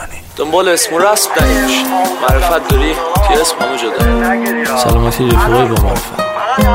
بریجانی. دنبال اسم و رسم نیش، معرفت داری که اسم همو جدا. سلامتی رفیقای با معرفت.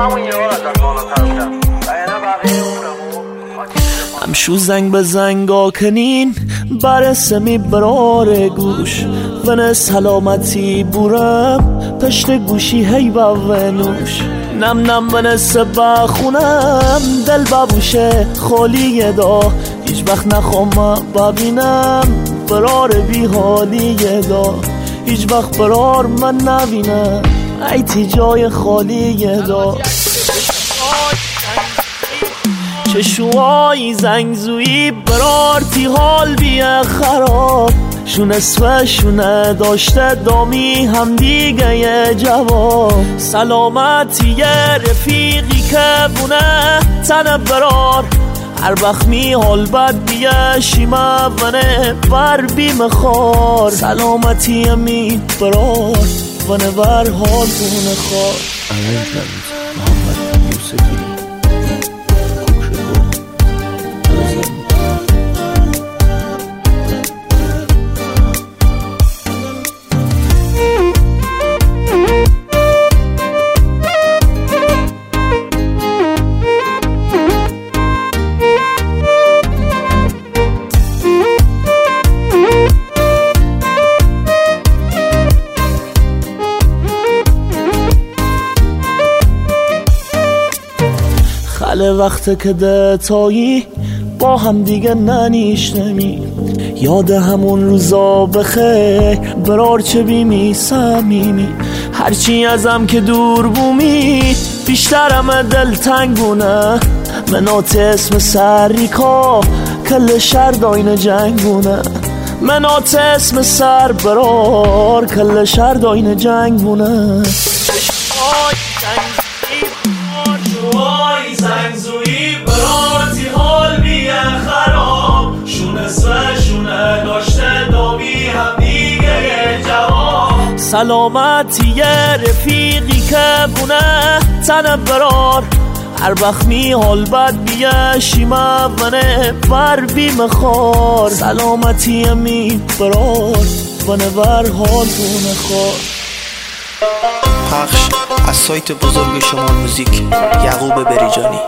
همشو زنگ به زنگا کنین برسمی برار گوش ون سلامتی بورم پشت گوشی هی باونوش نم نم ون سبا خونم دل بابوشه خالیه دا هیچ وقت نخوام ببینم برار بی حالیه دا هیچ وقت برار من نبینم ایتی جای خالیه دا چشوهای زنگزویی برارتی حال بیه خراب شونه سوشونه داشته دامی هم دیگه یه جواب سلامتی یه رفیقی که بونه تنه برار هر وقت می حال بد بیه شیمه ونه بر بیم خار سلامتی می برار ونه بر حال بونه خار امین تبریز محمد یوسفی خاله وقت که دتایی با هم دیگه ننیشنمی یاد همون روزا بخیر برار چه بیمی سمیمی هرچی ازم که دور بومی بیشترم دل تنگونه منات اسم سریکا کل شهر داین جنگونه منات اسم سر برار کل شهر داین جنگونه زنگزویی برارتی حال بیه خراب شونه سوشونه داشته دامی هم دیگه یه جواب سلامتی یه رفیقی که بونه تنه برار هر وقت می حال بد بیه شیمه ونه بر بیم خار سلامتی می برار ونه بر حال بونه خار پخش از سایت بزرگ شما موزیک یعقوب بریجانی.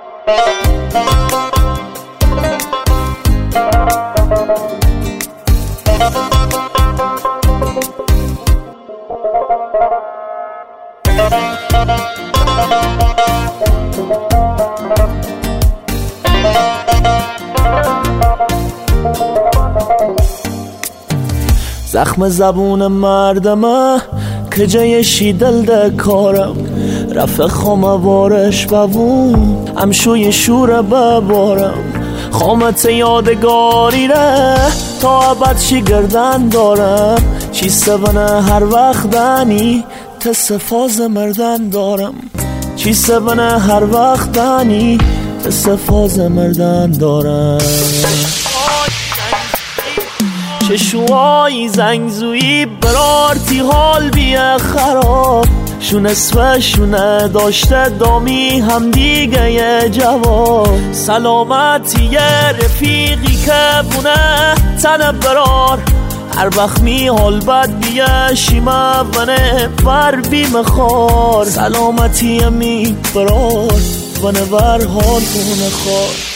زخم زبون مردمه که جایشی دل ده کارم رفت خاموارش ببون همشوی شور ببارم خامت یادگاری ره تا ابد چی گردن دارم چی سبنه هر وقت دنی تصفاز مردن دارم چی سبنه هر وقت دنی تصفاز مردن دارم چشوهای زنگزویی برارتی حال بیه خراب شونه سوشونه داشته دامی هم دیگه یه جواب سلامتی یه رفیقی که بونه تنه برار هر وقت می حال بد بیه شیمه ونه بر بیم خار سلامتی می برار ونه بر حال بونه خار